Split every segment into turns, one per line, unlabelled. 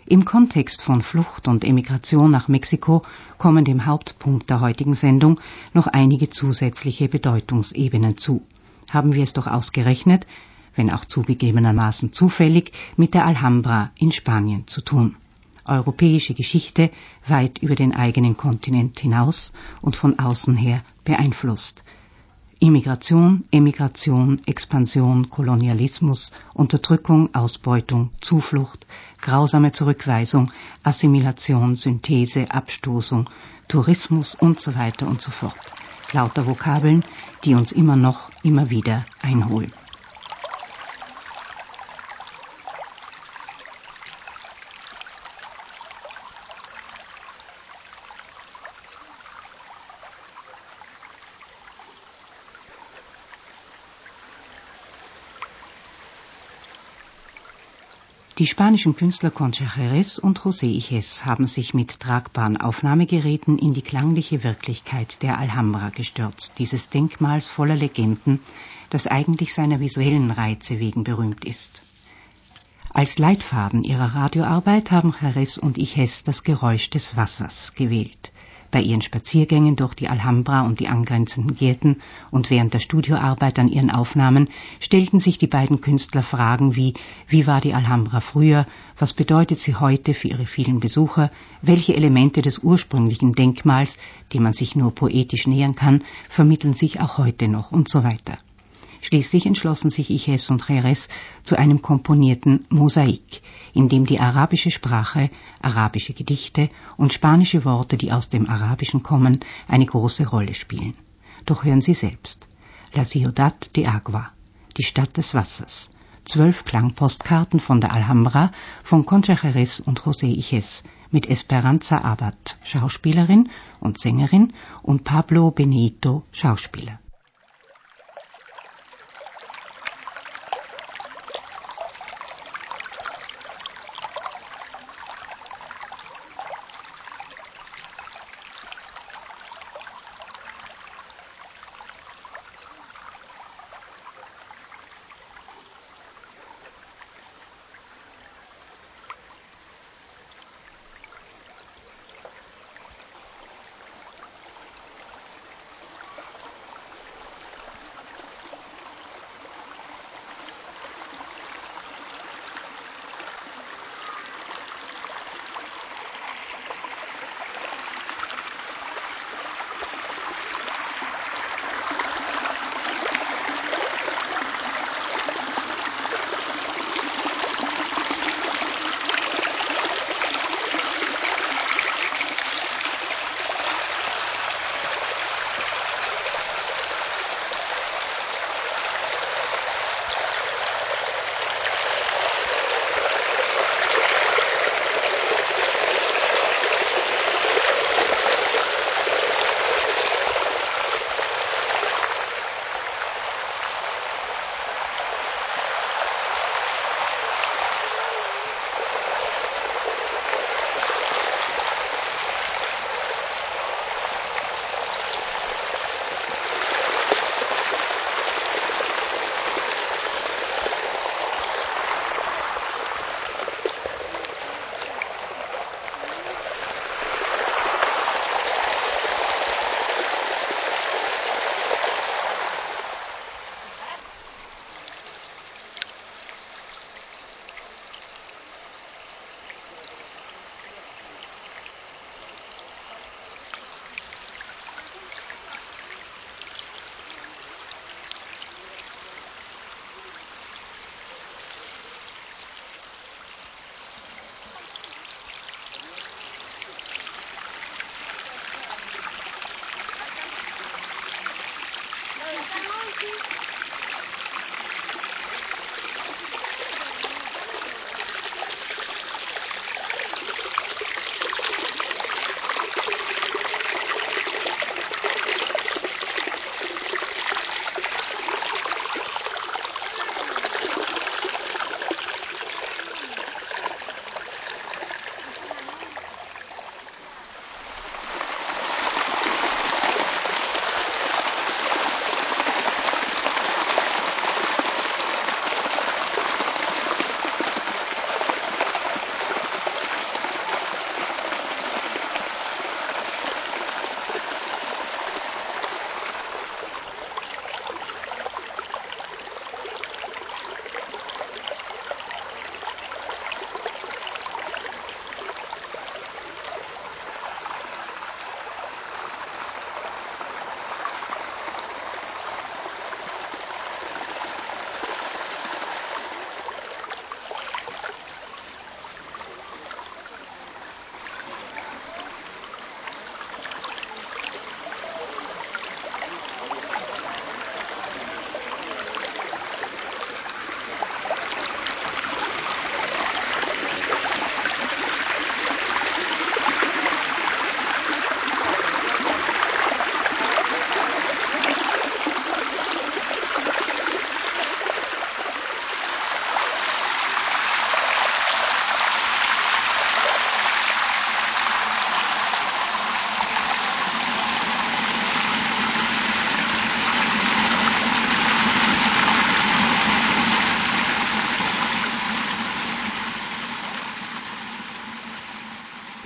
Im Kontext von Flucht und Emigration nach Mexiko kommen dem Hauptpunkt der heutigen Sendung noch einige zusätzliche Bedeutungsebenen zu. Haben wir es doch ausgerechnet, wenn auch zugegebenermaßen zufällig, mit der Alhambra in Spanien zu tun. Europäische Geschichte weit über den eigenen Kontinent hinaus und von außen her beeinflusst. Immigration, Emigration, Expansion, Kolonialismus, Unterdrückung, Ausbeutung, Zuflucht, grausame Zurückweisung, Assimilation, Synthese, Abstoßung, Tourismus und so weiter und so fort. Lauter Vokabeln, die uns immer wieder einholen. Die spanischen Künstler Concha Jerez und José Iges haben sich mit tragbaren Aufnahmegeräten in die klangliche Wirklichkeit der Alhambra gestürzt, dieses Denkmals voller Legenden, das eigentlich seiner visuellen Reize wegen berühmt ist. Als Leitfaden ihrer Radioarbeit haben Jerez und Iges das Geräusch des Wassers gewählt. Bei ihren Spaziergängen durch die Alhambra und die angrenzenden Gärten und während der Studioarbeit an ihren Aufnahmen stellten sich die beiden Künstler Fragen wie war die Alhambra früher, was bedeutet sie heute für ihre vielen Besucher, welche Elemente des ursprünglichen Denkmals, dem man sich nur poetisch nähern kann, vermitteln sich auch heute noch und so weiter. Schließlich entschlossen sich Iges und Jerez zu einem komponierten Mosaik, in dem die arabische Sprache, arabische Gedichte und spanische Worte, die aus dem Arabischen kommen, eine große Rolle spielen. Doch hören Sie selbst. La Ciudad de Agua, die Stadt des Wassers. 12 Klangpostkarten von der Alhambra von Concha Jerez und José Iges mit Esperanza Abad, Schauspielerin und Sängerin, und Pablo Benito, Schauspieler.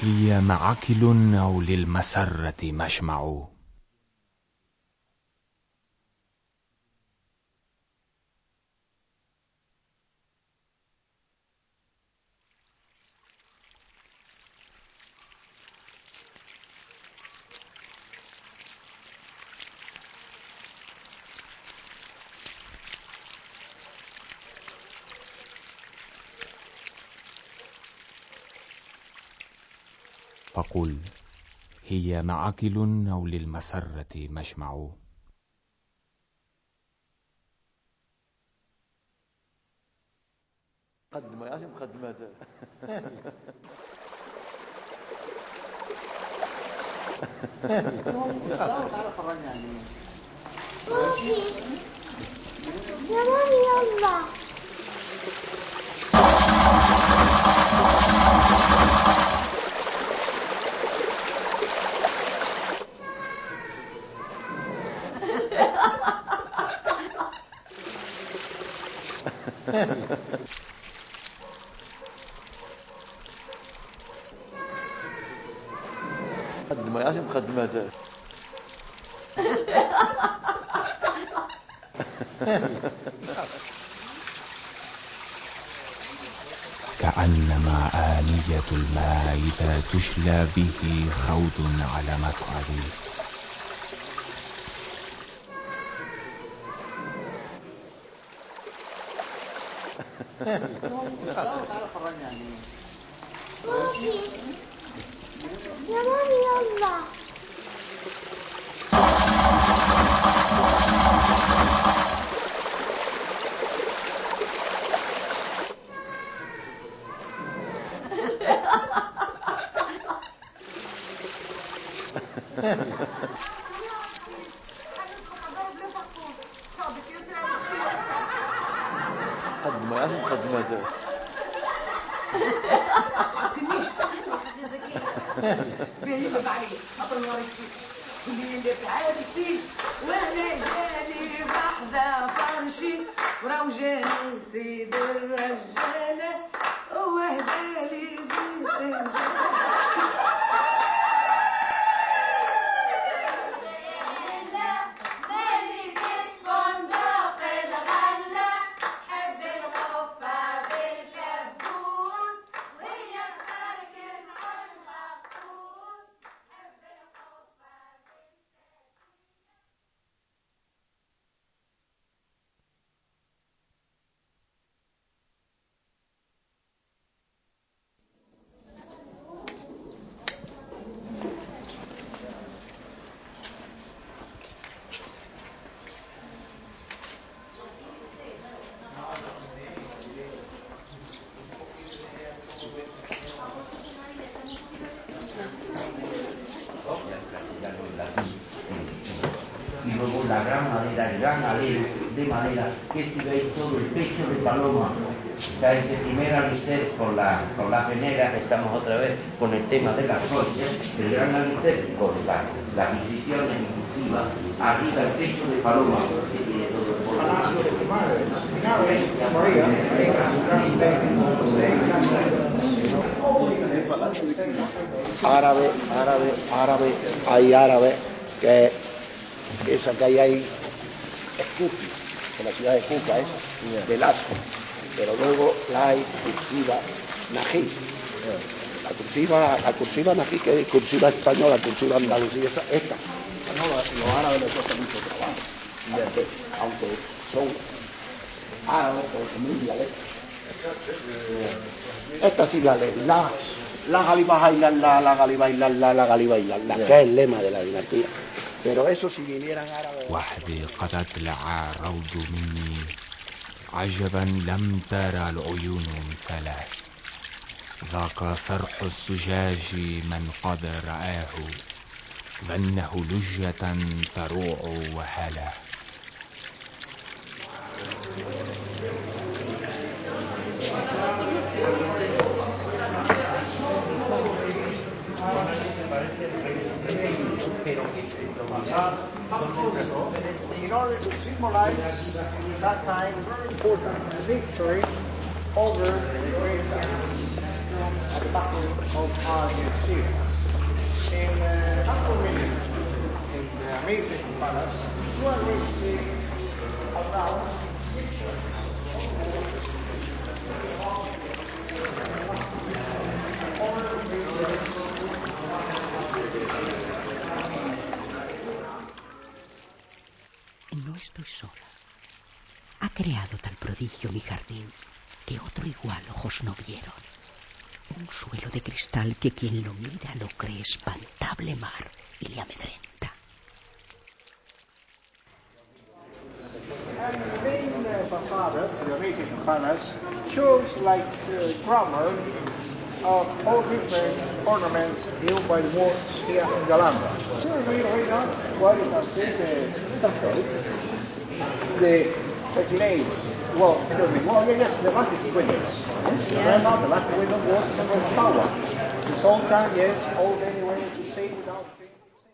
هي معقل أو للمسرة مشمع؟ فقل هي معقل أو للمسرة مشمع؟
مقدمة يا مقدمات.
يا مامي يلا.
مقدمة يا مقدمات.
كأنما آنية الماء إذا تشلى به خوض على مصعد.
يا مامي يلا.
مقدمة يا مقدمات.
بيني بعيد أطلع اللي في عادتي وانا جاني بحذا فرشي وروجاني سيد الرجالة وهدالي زيت
y luego la gran alero de madera que si veis todo el pecho de paloma, da ese primer alicer con la venera. Estamos otra vez con el tema de las joyas, el gran alicer con las incisiones inclusivas, arriba el pecho de paloma que tiene todo el
hay árabe, que esa que hay es Kufi, de la ciudad de Kufa, es del Asco, pero luego la hay cursiva Nají, la cursiva Nají, que es cursiva española, cursiva andalusí, esta, no, los árabes les cuesta mucho trabajo, aunque son árabes, con un dialecto. Esta sí la leen, la galiba la galiba que es el lema de la dinastía. Pero eso si vinieran árabes.
وحدي قد أطلع روض مني عجبا لم ترى العيون مثله. ذاك صرح الزجاج من قد رآه ظنه لجة تروع وهله.
In order to symbolize that time, very important victory over the great Battle of Algeciras. In after minute, in the amazing palace, you are going to see around
No estoy sola. Ha creado tal prodigio mi jardín que otro igual ojos no vieron. Un suelo de cristal que quien lo mira lo cree espantable mar y le amedrenta.
And the main facade, the amazing palace, shows like grammar of all different ornaments built by the works here in the Alhambra. So right now, what you can see the stucco, the glaze. Well, excuse me. Well, yes, the lattice windows. Yes, remember the lattice window was a symbol of power. The Sultan, yes, all anyway to say without being.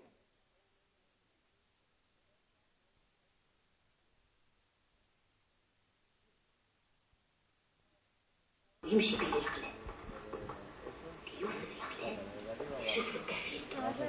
يمشي بالأخلاق يوصل الأخلاق يشوف له كفيل.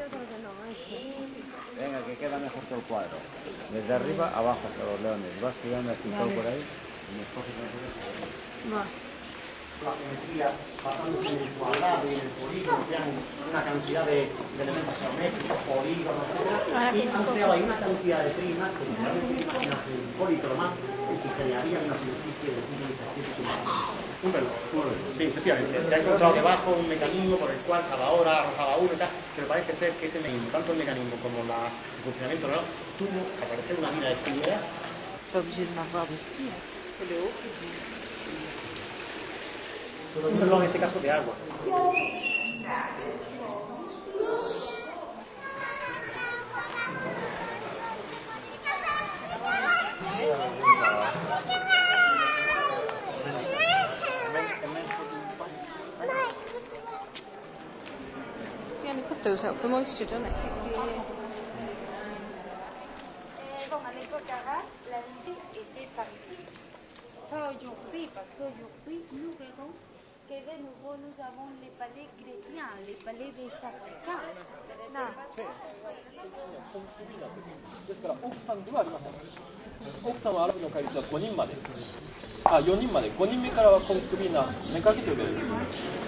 Venga, que queda mejor todo el cuadro. Desde arriba abajo hasta los leones. Vas tirando así todo por ahí y me escoges una cosa.
La geometría basándose en el cuadrado y en el polígono, que hay una cantidad de elementos geométricos, polígonos, etc. Y han creado ahí una cantidad de primas que generalmente imaginas el polícromo que generarían una superficie de 1,7 un reloj. Sí, efectivamente. Se ha encontrado debajo un mecanismo por el cual cada hora arrojaba uno y tal, pero parece ser que ese mecanismo, tanto el mecanismo como el funcionamiento del reloj, tuvo que aparecer una mina de piedras.
Pas obligé de m'avoir aussi, c'est le haut qui dit.
Un reloj en este caso de agua.
Yani put those out for moisture, don't it?
Bon, avec Boccarat, la vie était par ici. Pas aujourd'hui, parce qu'aujourd'hui, nous verrons que de nouveau nous avons les palais chrétiens, les palais des chrétiens. Non.
ですから奥さんではありません。奥さんはアラブの戒律は5人まで。4人まで。5人目からはコンクビーナ、目かけと呼ばれるんです。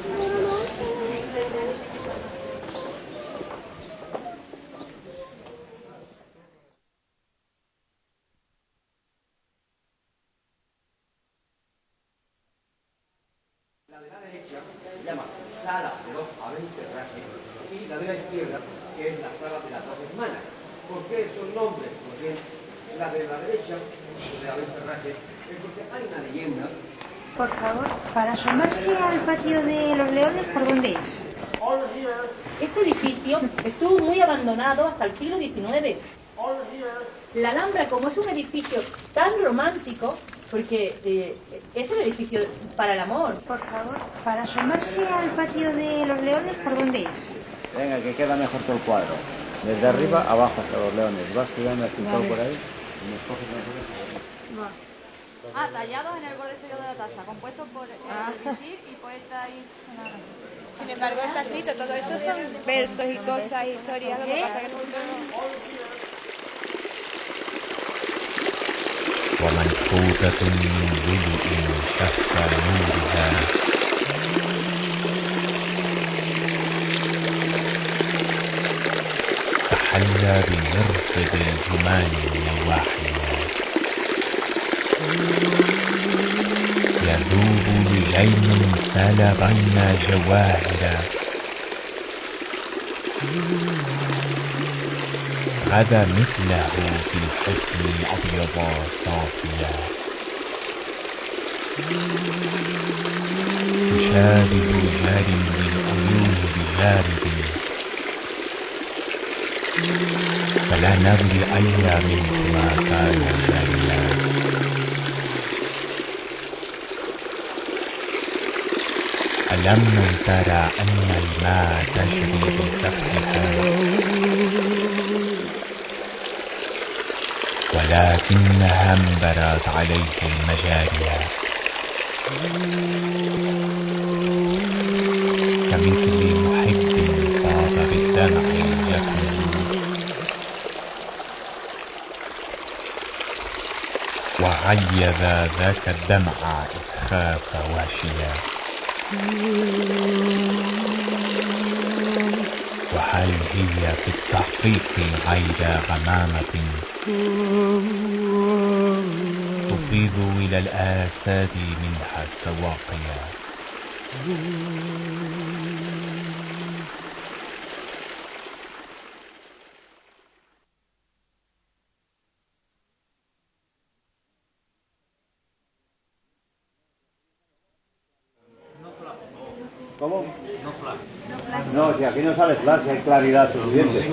La de la derecha se llama sala de los abencerrajes y la de la izquierda, que es la sala de las 12 semanas. ¿Por qué esos nombres? Porque la de la derecha, de abencerrajes, es porque hay una leyenda.
Por favor, para asomarse al patio de los leones, ¿por dónde es?
Este edificio estuvo muy abandonado hasta el siglo XIX. La Alhambra, como es un edificio tan romántico, porque es el edificio para el amor.
Por favor, para asomarse al patio de los leones, ¿por dónde es?
Venga, que queda mejor todo el cuadro. Desde arriba abajo hasta los leones. Vas tirando así todo por ahí y me escoges una cosa.
Tallados en el borde exterior de la taza, compuestos por y poeta y sonora.
Sin embargo, está escrito, todo eso son versos y cosas, historias, lo que pasa que nosotros no...
ومنحوتة من ظلء شفى نورها تحلى بمرفد الجمان نواحيها يذوب لجين سال بين جواهر غدا مثله في الحسن أبيض صافيا تشابه جار للعيون بجارب فلا ندري أي منهما كان جاريا ألم ترى أن الماء تجري بسفحها ولكنها انبرت عليه مجاريها كمثل محب فاض بالدمع يكون وعيب ذاك الدمع إذ خاف واشيا. وهل هي في التحقيق عيدا غمامة تفيض إلى الآساد منها السواقيا؟
¿Cómo? No, si aquí no sale flash, hay claridad suficiente.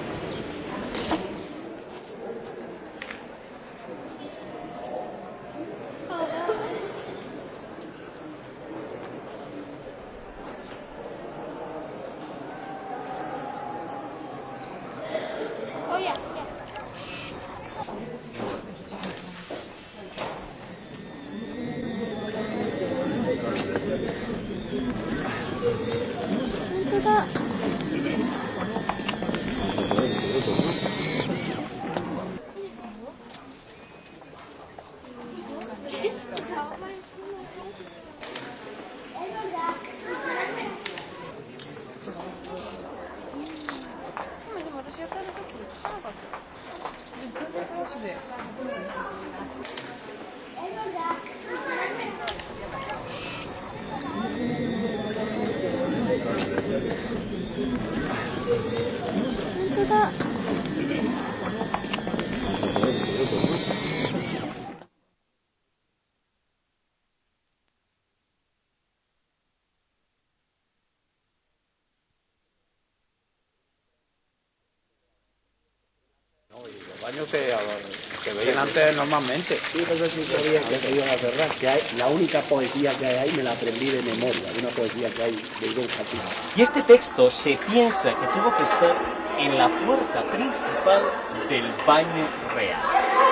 Se veían antes normalmente.
Sí, pero sí sabía que se iban a cerrar. Que hay, la única poesía que hay ahí me la aprendí de memoria, una poesía que hay de Ibn Khatib.
Y este texto se piensa que tuvo que estar en la puerta principal del baño real.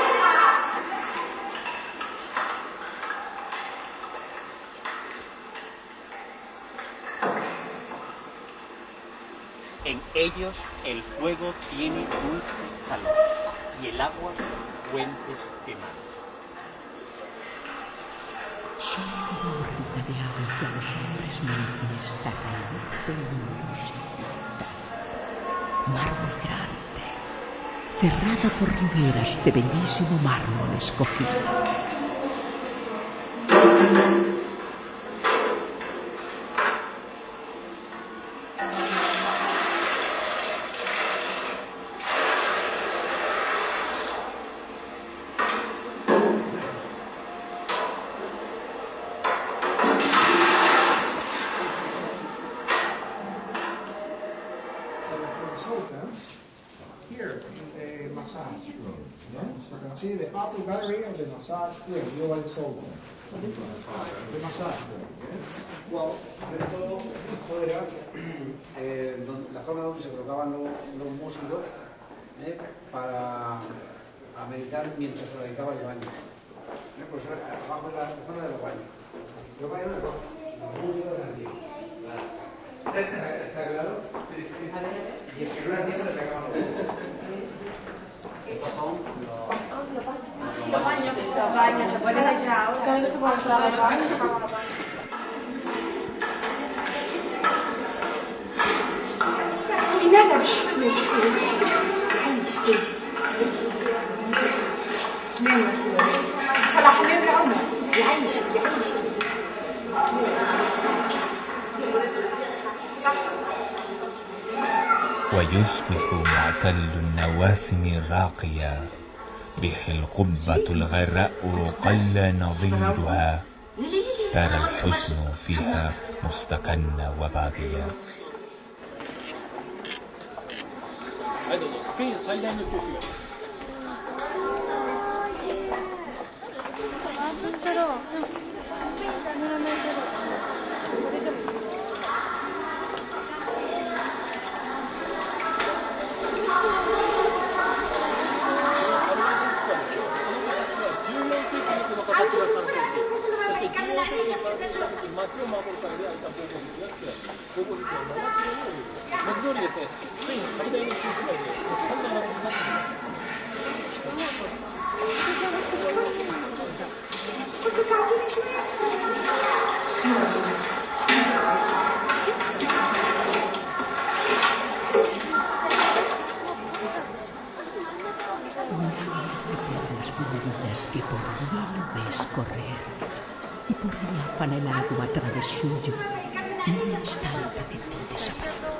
En ellos el fuego tiene dulce calor y el agua fuentes de mar.
Soy como gorrita de agua que a los hombres merecen esta raíz del mundo sin mármol grande, cerrada por riberas de bellísimo mármol escogido.
Here in the massage room. Yes, you can see the upper battery of the massage room. You are sold. The massage room. Yes.
Well, esto era la zona donde se colocaban los músicos para a meditar mientras se realizaba el baño. Pues abajo es la zona de los baños. Yo voy a una cosa, los músicos de antiguo. ¿Está claro? Y el que no era antiguo le pegaba los Estos son los baños.
Se pueden echar ahora. Cada vez se pueden echar los baños.
ويصبح معتل النواسم راقيا به القبة الغراء قل نضيدها ترى الحسن فيها مستكن وباقيا.
はい、どうぞ。スペイン最大の教師街です。
写真撮ろう。カメラマン撮ろう。これでも。
14世紀にこの形が完成し、そして14世紀に完成した時に町を守るために開いた防護壁が作られた。 交互劇は文字通りですね、スペイン最大の旧市街で、たくさんの並びになっています。
Miles de piedras fundidas que por hielo ves correr, y por diáfana el agua a través suyo, y un instante de ti desapareció.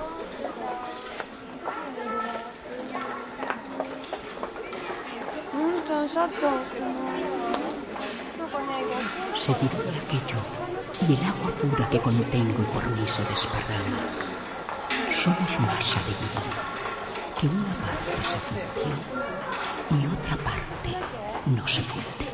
Seguiré aquello, y el agua pura que contengo por mí se desparrama. Somos más alegría, que una parte se fundió y otra parte no se funde.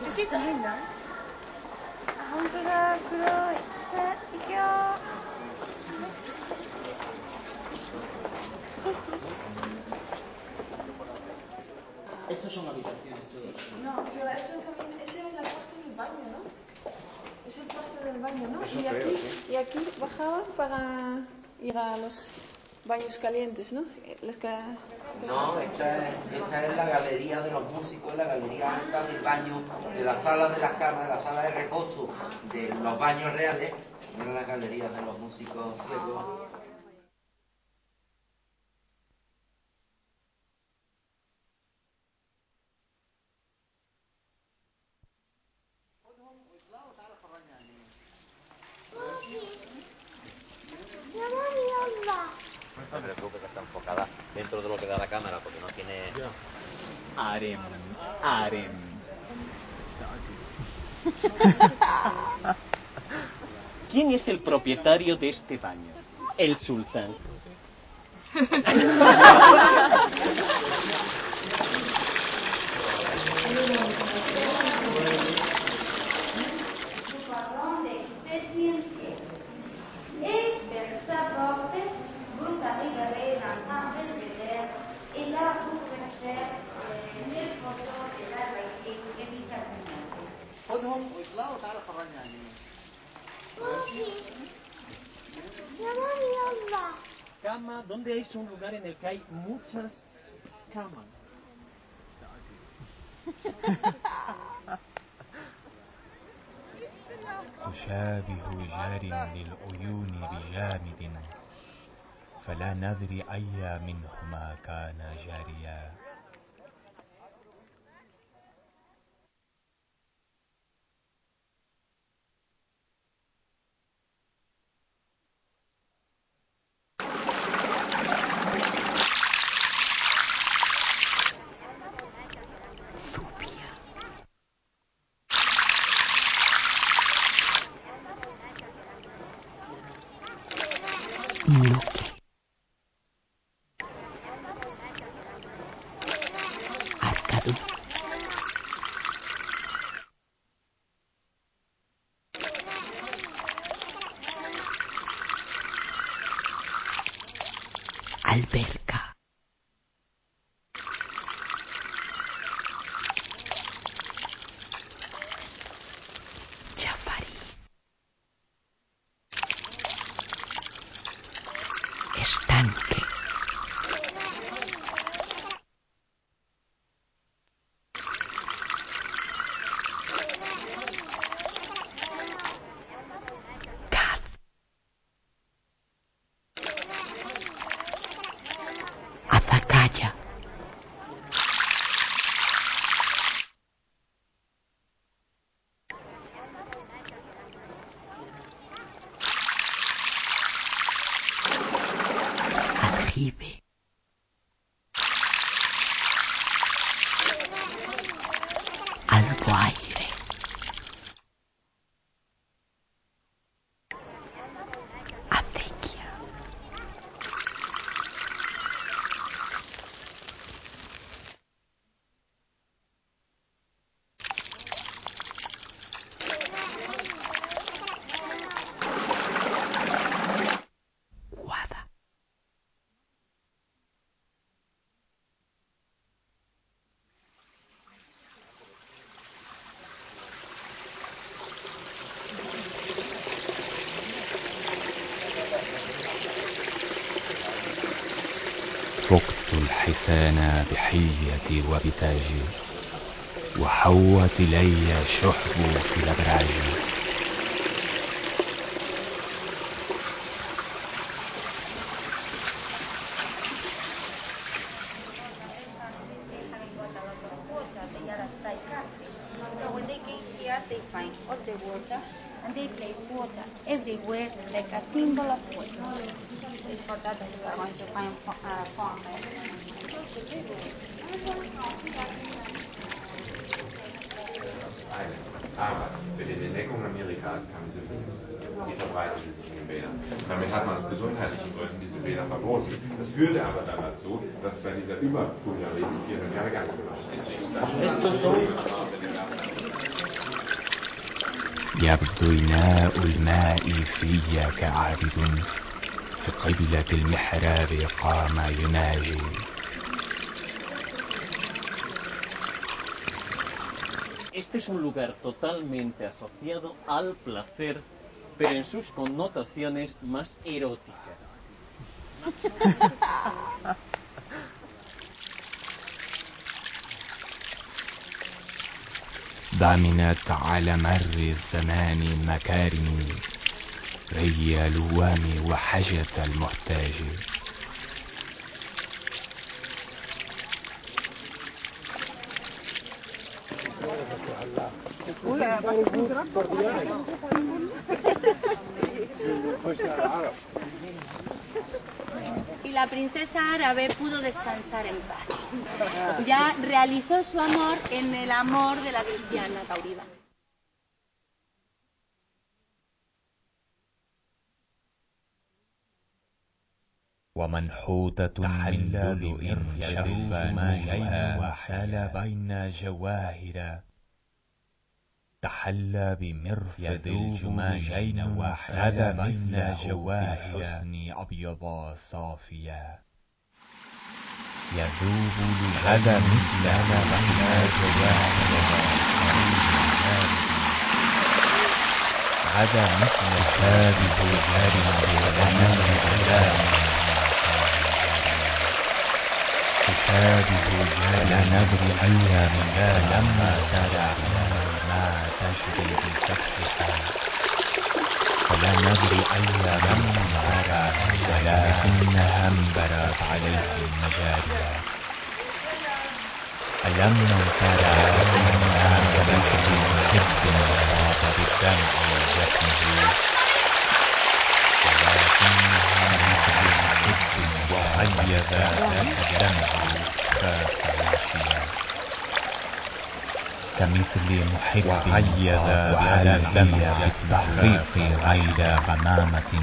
Estos son habitaciones todos.
No, pero eso también, esa es la parte del baño, ¿no? Es el parte del baño, ¿no?
Eso
Y aquí,
creo, sí.
y aquí bajaban para ir a los baños calientes, ¿no?
No, esta es la galería de los músicos, la galería alta del baño, de la sala de las camas, de la sala de reposo, de los baños reales, eran las galerías de los músicos ciegos.
No te preocupes que está enfocada dentro de lo que da la cámara, porque no tiene... Harem. ¿Quién es el propietario de este baño? El sultán.
Et là, vous pouvez faire les photos de la réalité.
خدهم واطلعوا وتعالوا فرجني عليهم.
Cama, ¿dónde es un lugar en el que hay muchas camas?
تشابه جار للعيون بجامد فلا ندري أي منهما كان جاريا.
Bloque. Arcaduz. Alberca. Chafariz. Estanque. Caz. Azacaya. Aljibe. Alguaire. Acequia. Guada.
فقت الحسان بحيتي وبتاجي، وحوت إلي شحب في الأبراج.
And they place water everywhere like a symbol of water. It's for that we are going to find fountain.
Aber mit den Entdeckungen Amerikas kam Syphilis. Die verbreitete sich in den Bädern. Damit hat man aus gesundheitlichen Gründen diese Bäder verboten. Das führte aber dann dazu, dass bei dieser Überkulturalisierung 400 Jahre gar nicht gemacht ist.
يبدو إناء الماء في كعابد في قبلة المحراب قام يناجي.
Este es un lugar totalmente asociado al placer, pero en sus connotaciones más eróticas.
ضمنت على مر الزمان مكارم ري الوام وحاجة المحتاج.
Y la princesa árabe pudo descansar en paz. Ya realizó su amor en el amor de la cristiana Tauriba.
ومنحوتة من لؤلؤ شف ماءها وسال بين جواهر تحلى بمرفد الجمانين وسال بين جواهر الحسن أبيض صافيا يذوب هذا مثل بين جواهر هذا مثل شابه جار تشابه لا ندري أيها من لما ترى ما تجري بسفحها فلا ندري أيها لما ترى ولكنها انبرت عليه المجاري. ألم ترى أنها تجري بسفح وراء بالدمع وجفنه ولكنها تجري بسفح وعيذ الدمع فيها كمثل محب وعيذ على الدمع بالتحقيق غير غمامة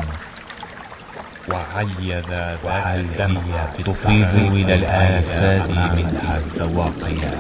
وعيذ ذات الدمع تفيض إلى الآساد منها السواقية.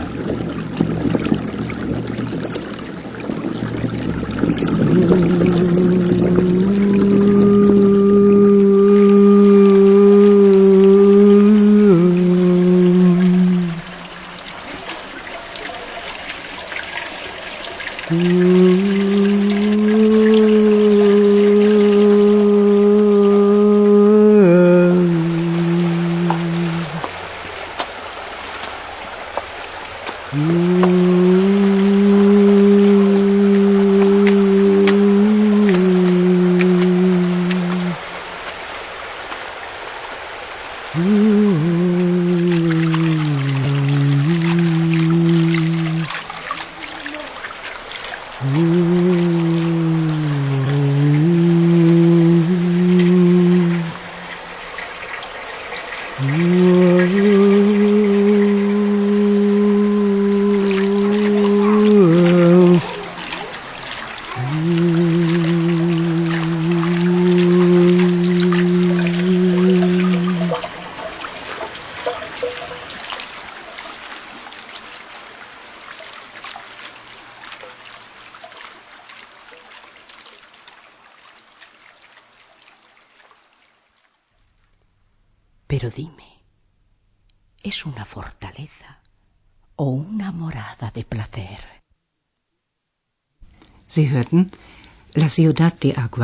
Pero dime, ¿es una fortaleza o una morada de placer?
Sie hörten La Ciudad de Agua,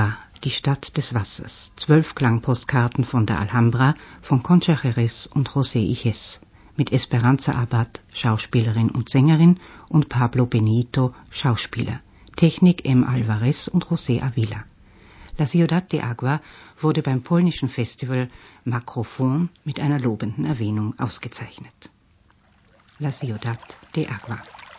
Die Stadt des Wassers. 12 Klangpostkarten von der Alhambra von Concha Jerez und José Iges. Mit Esperanza Abad, Schauspielerin und Sängerin, und Pablo Benito, Schauspieler. Technik M. Alvarez und José Avila. La Ciudad de Agua wurde beim polnischen Festival Makrofon mit einer lobenden Erwähnung ausgezeichnet. La Ciudad de Agua.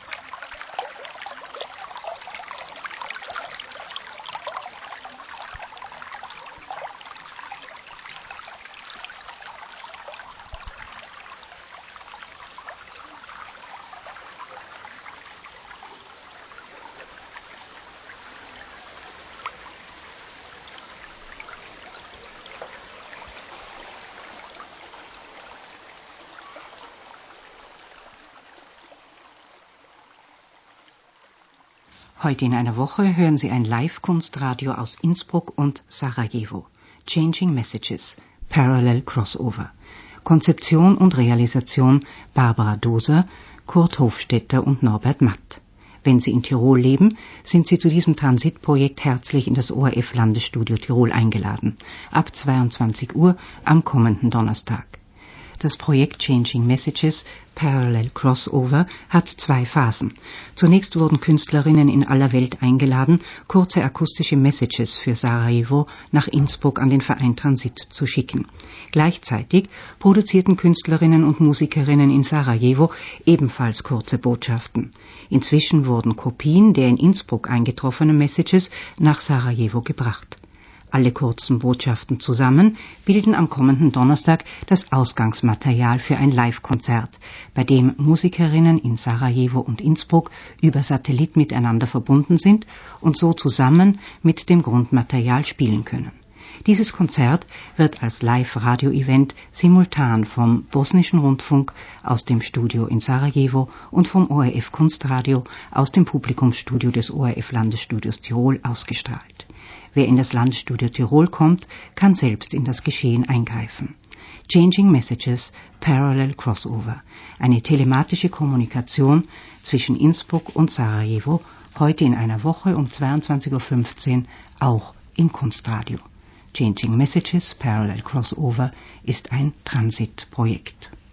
Heute in einer Woche hören Sie ein Live-Kunstradio aus Innsbruck und Sarajevo. Changing Messages, Parallel Crossover. Konzeption und Realisation Barbara Doser, Kurt Hofstetter und Norbert Matt. Wenn Sie in Tirol leben, sind Sie zu diesem Transitprojekt herzlich in das ORF Landesstudio Tirol eingeladen. Ab 22 Uhr am kommenden Donnerstag. Das Projekt Changing Messages, Parallel Crossover, hat 2 Phasen. Zunächst wurden Künstlerinnen in aller Welt eingeladen, kurze akustische Messages für Sarajevo nach Innsbruck an den Verein Transit zu schicken. Gleichzeitig produzierten Künstlerinnen und Musikerinnen in Sarajevo ebenfalls kurze Botschaften. Inzwischen wurden Kopien der in Innsbruck eingetroffenen Messages nach Sarajevo gebracht. Alle kurzen Botschaften zusammen bilden am kommenden Donnerstag das Ausgangsmaterial für ein Live-Konzert, bei dem Musikerinnen in Sarajevo und Innsbruck über Satellit miteinander verbunden sind und so zusammen mit dem Grundmaterial spielen können. Dieses Konzert wird als Live-Radio-Event simultan vom Bosnischen Rundfunk aus dem Studio in Sarajevo und vom ORF Kunstradio aus dem Publikumsstudio des ORF Landesstudios Tirol ausgestrahlt. Wer in das Landesstudio Tirol kommt, kann selbst in das Geschehen eingreifen. Changing Messages, Parallel Crossover. Eine telematische Kommunikation zwischen Innsbruck und Sarajevo, heute in einer Woche um 22:15 Uhr, auch im Kunstradio. Changing Messages, Parallel Crossover ist ein Transitprojekt.